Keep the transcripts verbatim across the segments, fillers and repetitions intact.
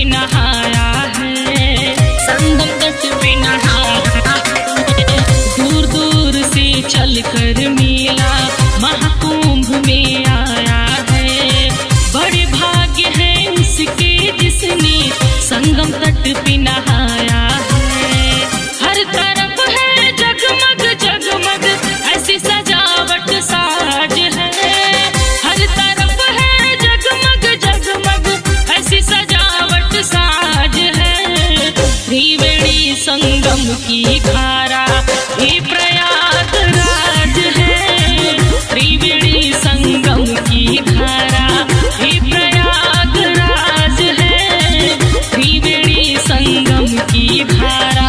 पे नहाया है, संगम तट पे नहाया है। दूर दूर से चलकर मेला महाकुंभ में आया है। बड़े भाग्य है उसके जिसने संगम तट पे नहाया है। हर तरफ है जगमग जगमग ऐसी सजावट साज है। हर तरफ है जगमग जगमग ऐसी सजावट साज है। त्रिवेणी संगम की धारा ये प्रयागराज है। त्रिवेणी संगम की धारा ये प्रयागराज है। त्रिवेणी संगम की धारा,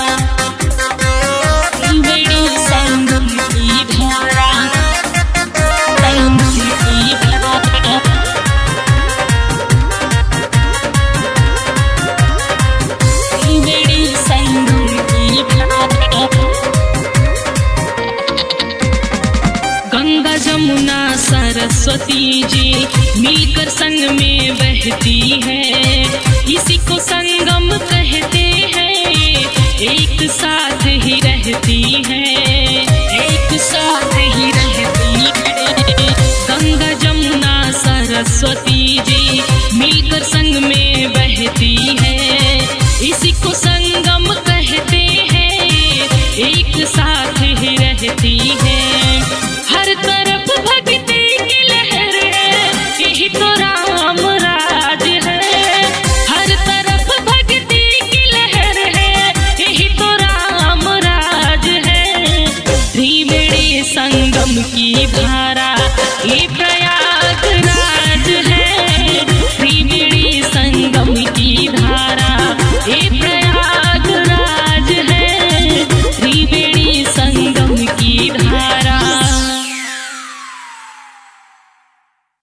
त्रिवेणी संगम की धारा, संगम की धारा, त्रिवेणी संगम की धारा। गंगा जमुना सरस्वती जी मिलकर संग में बहती है। इसी को संगम कहते हैं, एक साथ ही रहती है, एक साथ ही रहती है। गंगा जमुना सरस्वती जी मिलकर संग में बहती है। इसी को संगम कहते हैं, एक साथ ही रहती है। हर तरफ भक्ति की लहर है, यही तो राम राज है। हर तरफ भक्ति की लहर है, यही तो राम राज है। त्रिवेणी संगम की धारा